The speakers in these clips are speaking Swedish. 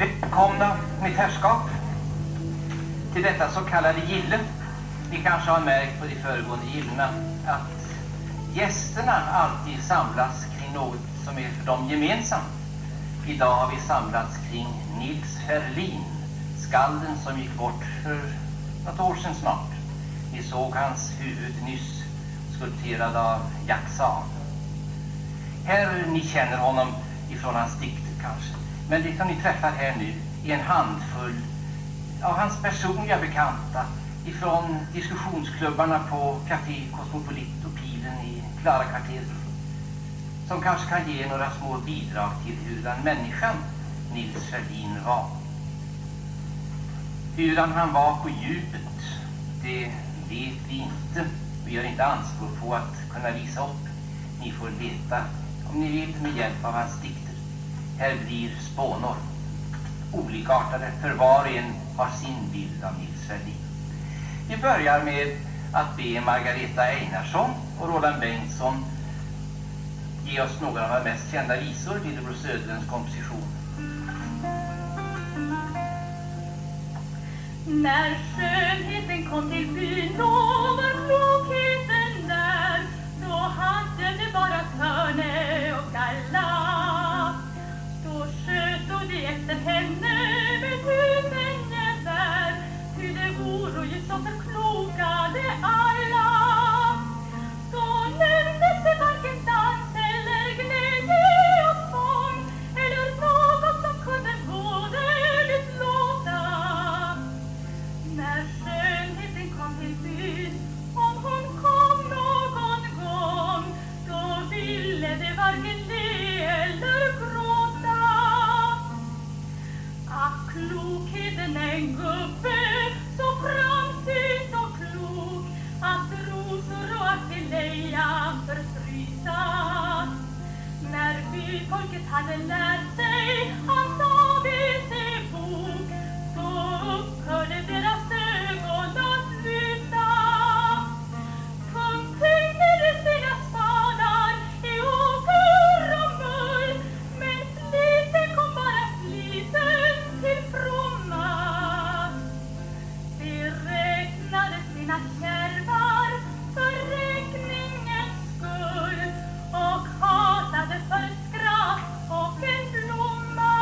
Välkomna, mitt herrskap, till detta så kallade gille. Ni kanske har märkt på de föregående gillena att gästerna alltid samlas kring något som är för dem gemensamt. Idag har vi samlats kring Nils Ferlin, skalden som gick bort för något år sedan snart. Ni såg hans huvud nyss skulpterad av Jack Saab. Här, ni känner honom ifrån hans dikter kanske. Men det som ni träffar här nu är en handfull av hans personliga bekanta ifrån diskussionsklubbarna på Café Cosmopolit och Pilen i Klarakvarteret, som kanske kan ge några små bidrag till hurdan människan Nils Ferlin var. Hurdan han var på djupet, det vet vi inte. Vi gör inte anspråk på att kunna visa upp. Ni får leta, om ni vill, med hjälp av hans dikter. Här blir spånor, olikartade, för var och en har sin bild av Nils Ferlin. Vi börjar med att be Margareta Einarsson och Roland Bengtsson ge oss några av de mest kända visor, Lillebror Söderlunds komposition. När skönheten kom till byn, då var klokheten där. Då hade det bara törne och galla. Då sköt de efter henne med tusen gevär. Ty det vore ju så förklokade alla. Så nämndes det varken dans eller glädje och sång, eller något som kunde vårdeligt låta. När skönheten kom till byn, om hon kom någon gång, då ville det varken le eller gråta. Klokheten en gubbe, så framsynt och klok, att rosor och artilleja förfrysas. När byfolket hade lärt sig hans ABC-bok, så upphörde deras ögon att lysa. Kung tyngde sina spadar i åker och mull, men fliten kom bara fliten till fromma. De räknade sina kärvar för räkningens skull och hatade för skratt och en blomma.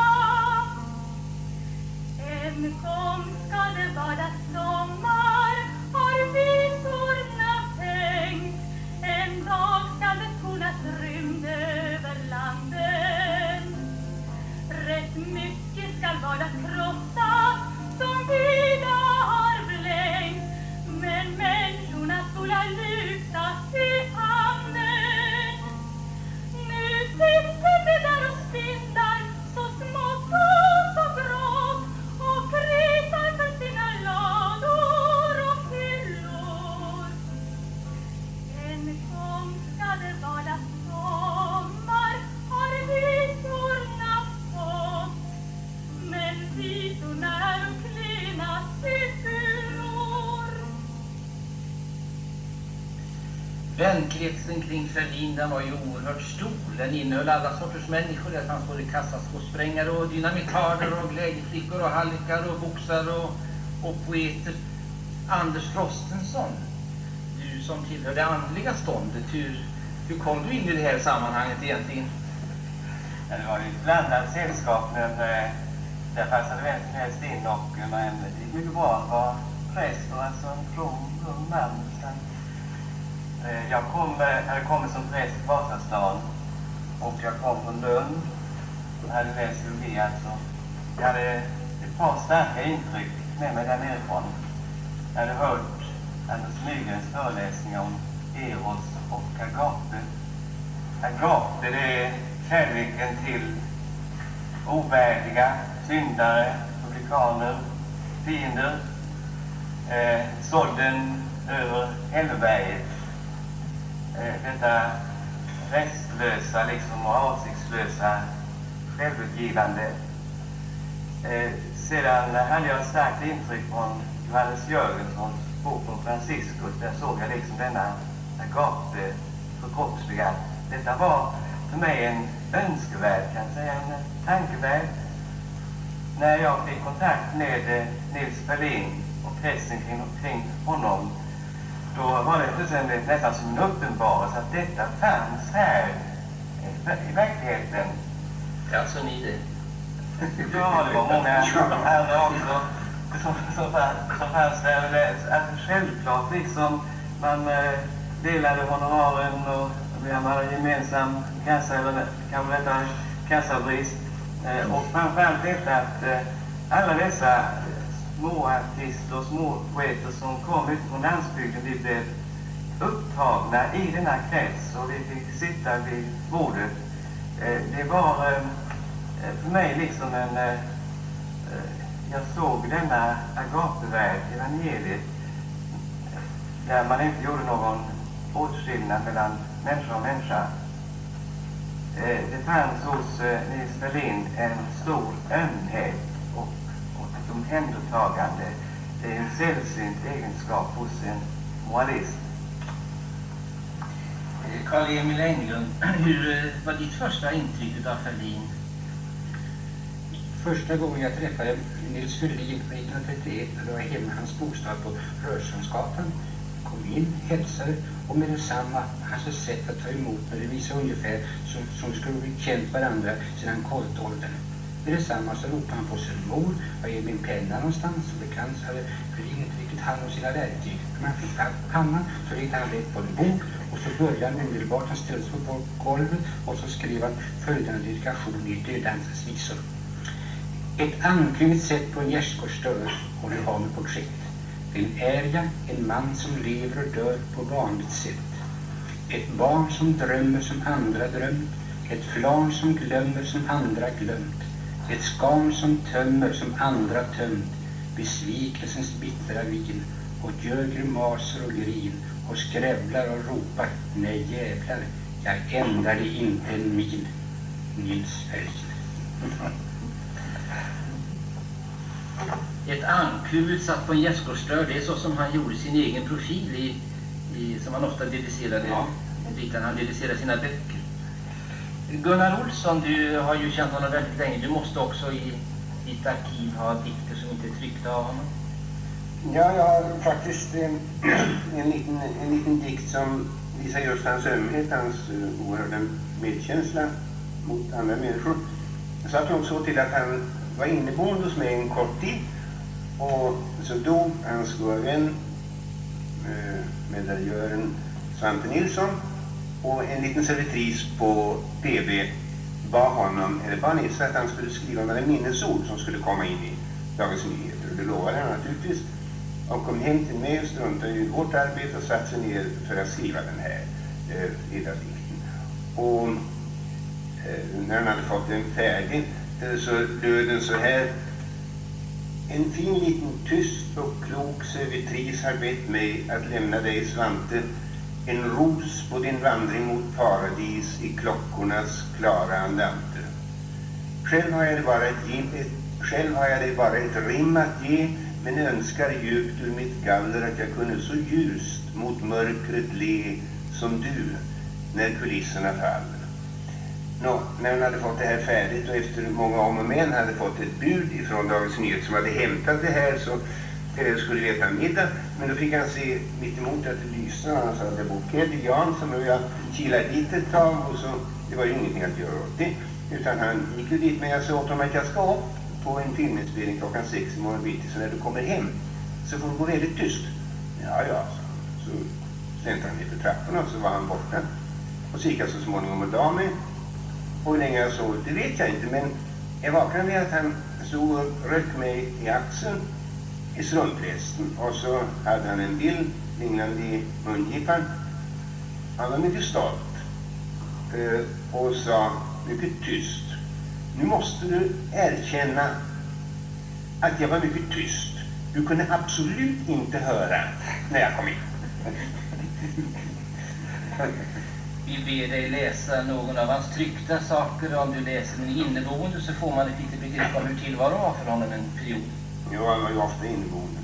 En gång ska det vara sommar, har visorna tänkt. En dag ska det tonas rymd över landen. Rätt mycket ska vara krossat som vida har blänkt, men människorna skola lyftas i handen. Nu sitter det där och spindlar så smått och så grått och krisar för sina lador och hyllor. En gång ska det vara sommar, har visorna fått, men visorna är och klena siffror. Vänkretsen kring Ferlin, den var ju oerhört stor. Den innehöll alla sorters människor. Det fanns både kassaskåsprängare och dynamitarder och glädjeflickor och halkar och boxar och poeter. Anders Frostenson, du som tillhör det andliga ståndet, hur kom du in i det här sammanhanget egentligen? Ja, det var ju ett blandat sällskap, men där passade vem som helst in, och det gick mycket bra att vara präst och alltså en from man. Jag hade kommit som präst i Vasastan, och jag kom från Lund och hade läst teologi alltså. Jag hade ett par starka intryck med mig där nerifrån. Jag hade hört Anders Nygrens föreläsningar om Eros och Agape. Agape, det är kärleken till ovärdiga, syndare, publikaner, fiender, sådden över Hälleberget. Detta restlösa liksom och avsiktslösa självutgivande. Sedan hade jag ett starkt intryck från Johannes Jörgenssons bok om Franciscus. Där såg jag liksom denna Agape förkroppsligad. Detta var för mig en önskevärld, kan jag säga, en tankevärld. när jag fick kontakt med Nils Ferlin och kretsen kring honom, då var det fullständigt nästan som en uppenbarelse att detta fanns här i verkligheten. Ja, så ni det? Ja, det var många herrar också som fanns där. Alltså, självklart liksom man delade honoraren och vi hade gemensam kassa, eller kan man veta kassabrist. Och framförallt detta att alla dessa små artister och små poeter som kom ut från landsbygden, vi blev upptagna i denna krets och vi fick sitta vid bordet. Det var för mig liksom jag såg denna agapevärld, evangeliet, där man inte gjorde någon åtskillnad mellan människa och människa. Det fanns hos Nils Ferlin en stor ömhet och ett omhändertagande. Det är en sällsynt egenskap hos en moralist. Carl-Emil Englund, hur var ditt första intryck av Ferlin? Första gången jag träffade Nils Ferlin 1931, då var jag hemma i hans bostad på Rörströmsgatan. Kom in, hälsade och med detsamma hans sätt att ta emot mig, det visade ungefär som vi skulle bli känt varandra sedan koltåldern. Med detsamma så ropade han på sin mor, var är min penna någonstans? Som bekant så hade Ferlin inte riktigt hand om sina verktyg. När man fick tag på pannan så räckte han rätt på en bok och så började han omedelbart, han ställde sig på golvet och så skrev han följande dedikation i Dödansens visor. Ett anklymmigt sätt på en gärdsgårdsdörr och nu har med porträtt. Den är jag, en man som lever och dör på vanligt sätt. Ett barn som drömmer som andra drömt. Ett flarn som glömmer som andra glömt. Ett skarn som tömmer som andra tömt. Besvikelsens bittra vin. Och gör grimaser och grin. Och skrävlar och ropar. Nej jävlar, jag ändrar det inte en mil. Nils Ferlin. Ett ankuvud satt på en gärdsgårdsdörr, det är så som han gjorde sin egen profil som han ofta dedicerade, han dedicerade sina böcker. Gunnar Olsson, du har ju känt honom väldigt länge, du måste också i ditt arkiv ha dikter som inte är tryckta av honom. Ja, jag har faktiskt en liten dikt som visar just hans ömhet, hans oerhörda medkänsla mot andra människor. Det satt nog så till att han var inneboende hos mig en kort tid och så dog hans goda vän, medaljören Svante Nilsson, och en liten servitris på PB bad honom, eller bad Nilsson att han skulle skriva några minnesord som skulle komma in i Dagens Nyheter, och det lovade han naturligtvis. Och kom hem till mig och struntade i vårt arbete och satte sig ner för att skriva den här lilla dikten. Och när han hade fått den färdig så löd den så här: en fin liten tyst och klok servitris har bett mig att lämna dig, Svante, en ros på din vandring mot paradis i klockornas klara andante. Själv har jag dig bara ett rim att ge, men önskar djupt ur mitt galler att jag kunde så ljust mot mörkret le som du när kulisserna faller. När han hade fått det här färdigt och efter många om och men hade fått ett bud ifrån Dagens Nyheter som hade hämtat det här, så skulle vi äta middag, men då fick han se mitt emot att det lyste och han sa att det var Keddy Jansson, och jag kilade dit ett tag och så, det var ju ingenting att göra åt det, utan han gick ju dit, men jag sa åt honom att jag ska upp på en filminspelning klockan 6 i morgon bitti, så när du kommer hem så får du gå väldigt tyst. Ja, så ställde han ner på trapporna och så var han borta, och så gick jag så småningom och dag mig. Och hur länge jag sov, det vet jag inte, men jag vaknade med att han stod och rökt mig i axeln i strumplästen, och så hade han en bild liggande i mungipan. Han var mycket stolt och sa mycket tyst: nu måste du erkänna att jag var mycket tyst. Du kunde absolut inte höra när jag kom in. Vi ber dig läsa någon av hans tryckta saker. Om du läser den inneboende så får man ett litet begrepp om hur tillvaron var för honom en period. Ja, han var ju ofta inneboende.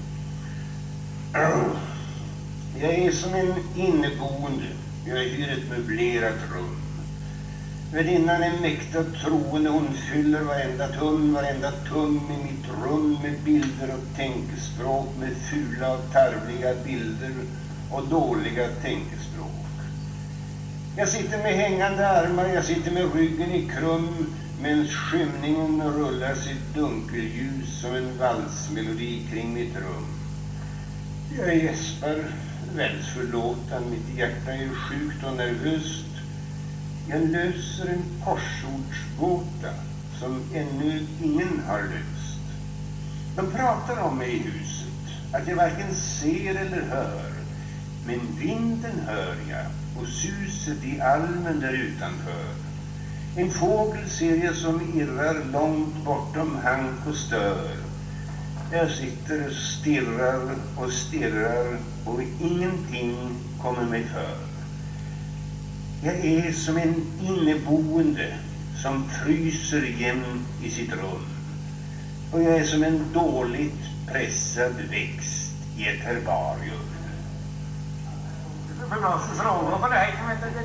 Jag är som en inneboende. Jag hyr ett möblerat rum. Värdinnan är mäkta troende, hon fyller varenda tum i mitt rum med bilder och tänkespråk, med fula och tarvliga bilder och dåliga tänkespråk. Jag sitter med hängande armar, jag sitter med ryggen i krum, medan skymningen rullar sitt dunkelljus som en valsmelodi kring mitt rum. Jag gäspar, världsförlåtan, mitt hjärta är sjukt och nervöst. Jag löser en korsordsgåta som ännu ingen har löst. De pratar om mig i huset, att jag varken ser eller hör, men vinden hör jag och suset i almen där utanför. En fågel ser jag som irrar långt bortom hank och stör. Jag sitter och stirrar och ingenting kommer mig för. Jag är som en inneboende som fryser jämt i sitt rum. Och jag är som en dåligt pressad växt i ett herbarium. Det är bra frågor på dig.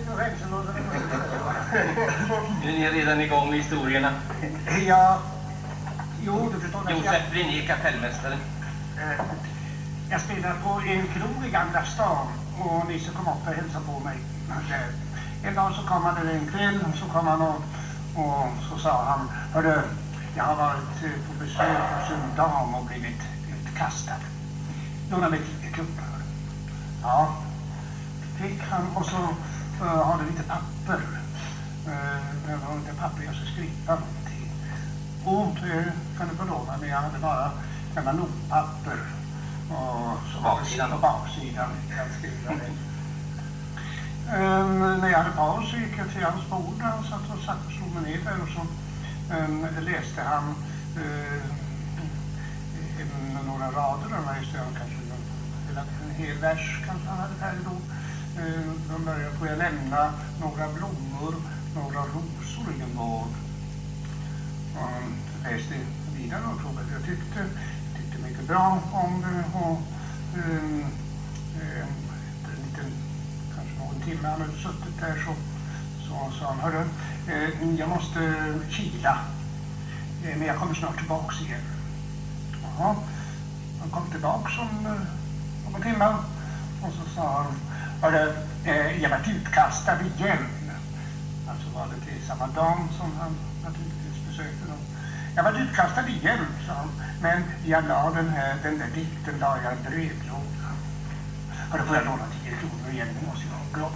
Nu är ni redan igång med historierna. Ja, jo, du förstår. Josef Brinné, kapellmästare. Jag spelar på en krog i Gamla stan och Nisse kom upp och hälsade på mig. En dag så kom han en kväll så kom han och så sa han: hörru, jag har varit på besök hos en dam och blivit utkastad. Låna mig 10 kronor. Ja, fick han och så har du lite papper. Jag har lite papper jag ska skriva någonting. Och kan du få låna mig? Jag hade bara gamla notpapper. Och så baksidan på baksidan jag skriva det. När jag hade paus så gick jag till hans bord. Han satt och slog mig ner där och så läste han några rader. Han läste kanske en hel vers kanske han hade färdig då. De började på att lämna några blommor, några rosor i en gård. Och han läste vidare och frågade. Jag tyckte mycket bra om det och en timme han hade suttit där så sa han: hörru, jag måste kila, men jag kommer snart tillbaks igen. Jaha, han kom tillbaks om en timme och så sa han: hörru, jag var utkastad igen. Alltså var det till samma dam som han naturligtvis besökte dem. Jag var utkastad igen, sa han, men jag la den där dikten la jag i brevlådan. Hörru, får jag låna 10 kronor igen? Nu måste jag ha glad.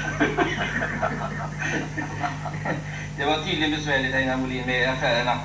Det var tydligen besvärligt, Einar Molin, med affärerna.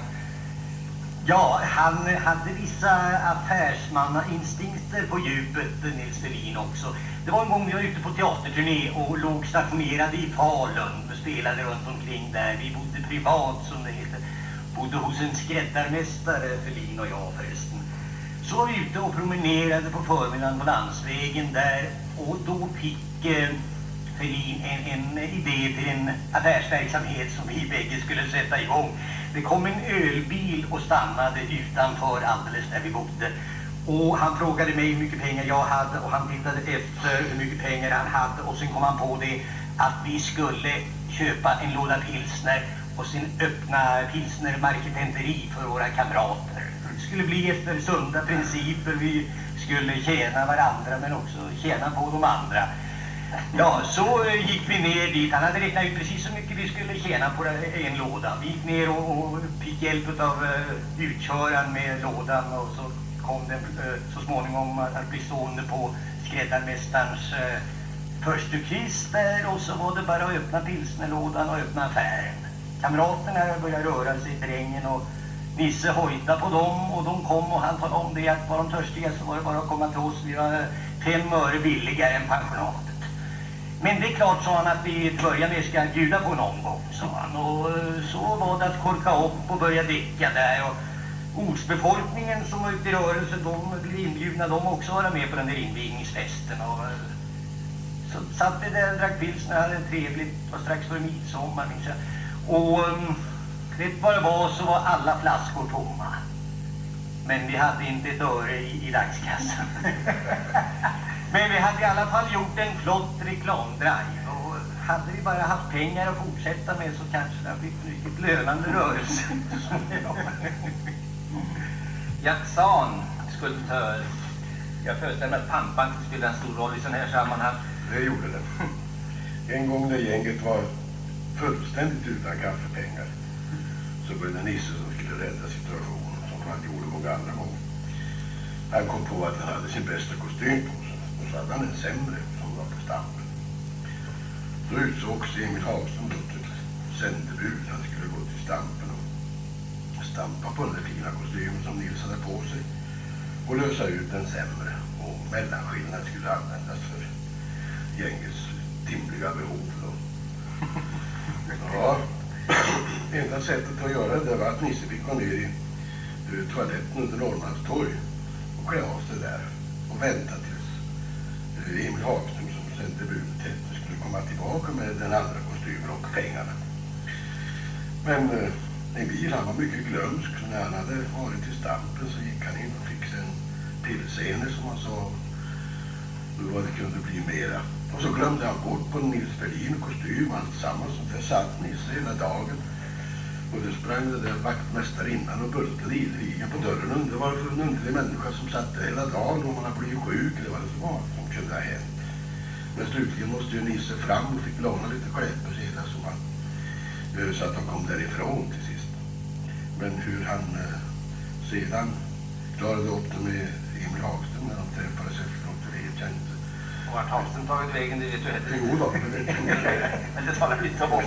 Ja, han hade vissa affärsmannainstinkter på djupet, Nils Ferlin också. Det var en gång vi var ute på teaterturné och låg stationerade i Falun och spelade runt omkring där. Vi bodde privat, som det heter. Bodde hos en skräddarmästare, Ferlin och jag förresten. Så var vi ute och promenerade på förmiddagen på landsvägen där och då fick Ferlin en idé till en affärsverksamhet som vi bägge skulle sätta igång. Det kom en ölbil och stannade utanför alldeles där vi bodde. Och han frågade mig hur mycket pengar jag hade och han tittade efter hur mycket pengar han hade. Och sen kom han på det att vi skulle köpa en låda pilsner och sen öppna pilsnermarketenteri för våra kamrater. Det skulle bli efter sunda principer, vi skulle tjäna varandra men också tjäna på de andra. Ja, så gick vi ner dit. Han hade räknat ut precis så mycket vi skulle tjäna på en låda. Vi gick ner och fick hjälp av utköraren med lådan och så kom den så småningom att bli stående på skräddarmästarens första kvist där och så var det bara att öppna pilsnerlådan och öppna affären. Kamraterna började röra sig i terrängen och Nisse hojtade på dem och de kom och han talade om det att var de törstiga så var det bara att komma till oss. Vi var 5 öre billigare än pensionatet. Men det är klart, sa han, att vi till början med ska bjuda på någon gång, sa han. Och så var det att korka upp och börja dricka där. Och ortsbefolkningen som var ute i rörelse, de blev inbjudna, de också vara med på den där invigningsfesten. Och så satt vi där och drack pilsner, hade trevligt, var strax för midsommar. Och rätt vad det var så var alla flaskor tomma. Men vi hade inte ett öre i dagskassan. Men vi hade i alla fall gjort en flott reklamdrive och hade vi bara haft pengar att fortsätta med så kanske det hade blivit mycket lönande rörelse. Jackson, skulptör. Jag föreställer mig att pampan spelar en stor roll i sån här sammanhang. Det gjorde det. En gång när gänget var fullständigt utan kaffepengar så var det Nisse som skulle rädda situationen som han gjorde många andra gånger. Han kom på att han hade sin bästa kostym på sig och så hade han en sämre som var på stampen. Då utsågs Emil Hagström till sändebud. Han skulle gå till stampen och stampa på den där fina kostymen som Nils hade på sig och lösa ut den sämre, och mellanskillnad skulle användas för gängets timliga behov. Ja, enda sättet att göra det var att Nisse fick gå ner i toaletten under Norrmalmstorg och klä av sig där och vänta tills Emil Hagström som sände budet skulle komma tillbaka med den andra kostymen och pengarna. Men Emil, han var mycket glömsk, så när han hade varit till stampen så gick han in och fick sig en pillscene som han sa vad det kunde bli mera. Och så glömde han bort på Nils Ferlin kostym och allt samman som där satt Nisse hela dagen. Och det sprang det där vaktmästarinnan och bultade ideligen på dörren. Det var för en underlig människa som satt där hela dagen och man har blivit sjuk. Det var det som kunde ha hänt. Men slutligen måste ju Nisse fram och fick låna lite kläder sedan så att de kom därifrån till sist. Men hur han sedan klarade upp det med Emil Hagström när de träffades efteråt, det vet jag inte. Och vart Hagström tagit vägen, det vet du heller. Jo då, det vet jag. Men det talar vi inte om.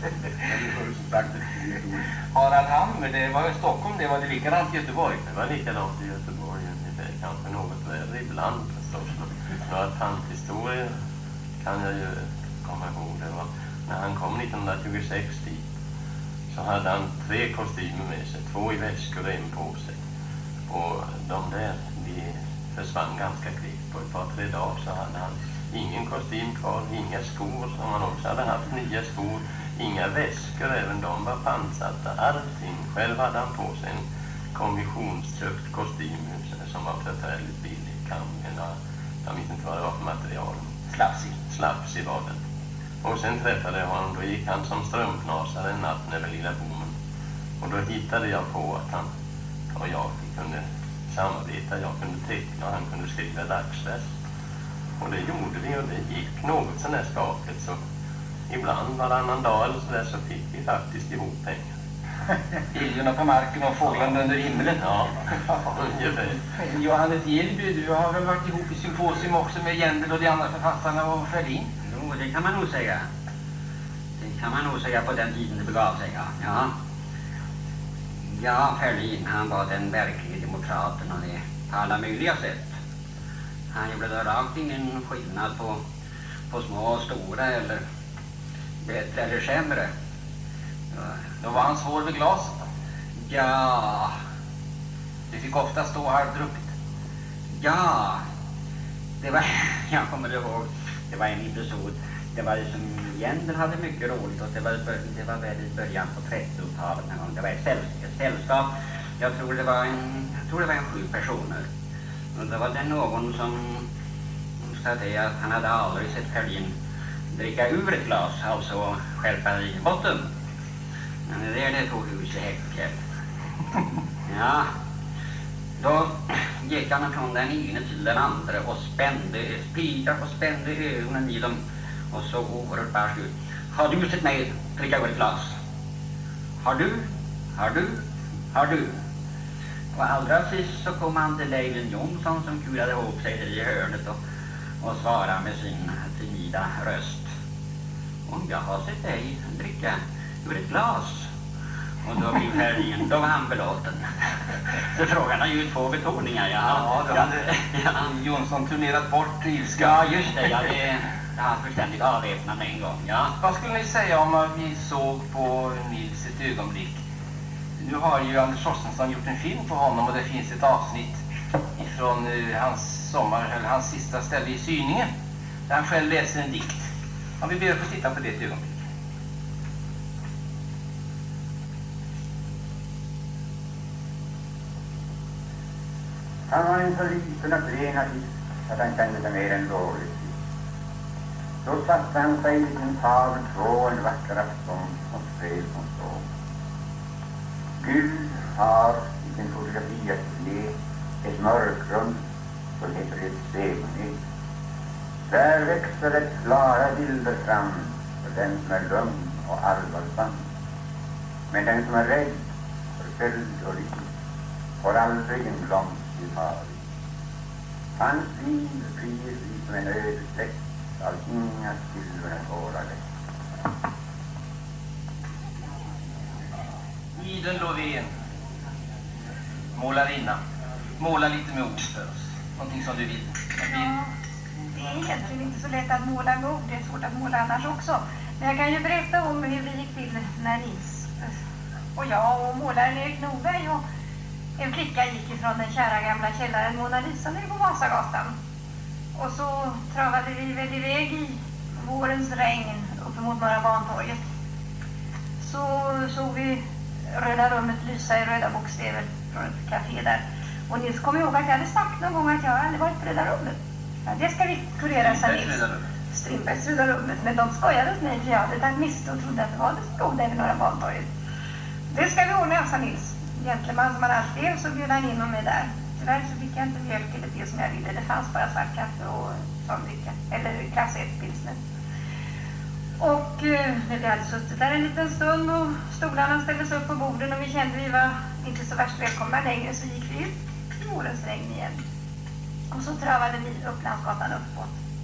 Harald Hammer, det var i Stockholm, det var det likadant i Göteborg. Det var likadant i Göteborg, ungefär, kanske något värre ibland förstås. Några panthistorier kan jag ju komma ihåg. Det var när han kom 1926 dit så hade han 3 kostymer med sig, 2 i väskor och 1 på sig. Och de där, de försvann ganska kvickt. På ett par 3 dagar så hade han ingen kostym kvar, inga skor som han också hade haft, nya skor, inga väskor, även de var pantsatta, allting. Själv hade han på sig en kommissionsköpt kostym som var förfärligt billig, jag vet inte vad det var för material. Slapsig var den. Och sen träffade jag honom, då gick han som strömknasare en natt över Lilla Bommen. Och då hittade jag på att han och jag kunde samarbeta, jag kunde teckna och han kunde skriva dagsvers. Och det gjorde vi och det gick något sån här skapligt, så ibland varannan dag eller så där så fick vi faktiskt ihop pengar. Iljorna på marken och fåglarna under himlen. Ja, ungefär. Johannes Gillby, du har väl varit ihop i symposium också med Jendel och de andra författarna och Ferlin? Jo, det kan man nog säga. Det kan man nog säga på den tiden det begav sig, ja. Ja, Ferlin, han var den verkliga demokraten och det på alla möjliga sätt. Han gjorde då rakt ingen skillnad på små och stora eller bättre eller sämre. Då var han svår vid glaset. Ja. Du fick ofta stå halvdruckit. Ja. Det var, jag kommer ihåg, det var en episod. Det var som Jendel hade mycket roligt och det var väl i början på 30-talet någon gång. Det var ett sällskap. Jag tror det var en 7 personer. Och då var det någon som sa det att han hade aldrig sett Ferlin dricka ur ett glas, alltså skälpa i botten. Men det tog hus i Häckfjäll. Ja, då gick han från den ene till den andra och spände ögonen i dem och så oerhört bara slut. Har du sett mig dricka ur ett glas? Har du? Och allra sist så kom han till Leivin Jonsson som kulade ihop sig i hörnet och svarade med sin timida röst. Om jag har sett dig dricka ur ett glas. Och då blev Ferlin, då var han belåten. Så frågan har ju 2 betoningar. Ja, då hade Jonsson turnerat bort ilska. Ja, just det. Det har fullständigt avväpnat en gång, ja. Vad skulle ni säga om att vi såg på Nils ett ögonblick? Nu har ju Anders Torstensson gjort en film på honom och det finns ett avsnitt ifrån hans sista ställe i Syningen där han själv läser en dikt. Om vi ber att få titta på det ett ögonblick. Han var en så liten och klen artist att han kände sig mer än dålig. Då satte han sig vid sin far två en vacker afton och skrev som så. Gud har i sin fotografiateljé ett mörkrum som heter ett segonet. Där växer det klara bilder fram för den som är lugn och allvarsam. Men den som är rädd för köld och liv får aldrig en blomst i havet. Hans liv blir som en ödesläkt av inga silverne tårar. Iden Lovén, målarinna. Måla lite med ord för oss. Någonting som du vill. Ja, det är egentligen inte så lätt att måla med ord. Det är svårt att måla annars också. Men jag kan ju berätta om hur det gick till när Nils och jag och målaren Erik Norberg och en flicka gick ifrån den kära gamla källaren Mona Lisa nere på Vasagatan. Och så travade vi väl iväg i vårens regn uppemot Norra Bantorget. Så såg vi Röda rummet lysa i röda bokstäver från ett café där. Och Nils kom ihåg att jag hade sagt någon gång att jag aldrig varit på Röda rummet. Ja, det ska vi kurera, sa Nils. Strindbergs Röda rummet. Men de skojade åt mig för jag hade tagit miste och trodde att det var det stod där vid Norra Bantorget. Det ska vi ordna, sa Nils. Gentleman som man alltid är, så bjöd han in mig där. Tyvärr så fick jag inte mjölk eller det som jag ville. Det fanns bara svart kaffe och såndricka. Eller klass 1-pilsner. Och när vi hade suttit där en liten stund och stolarna ställdes upp på borden och vi kände vi var inte så värst välkomna längre, så gick vi ut i vårens regn igen. Och så travade vi Upplandsgatan uppåt.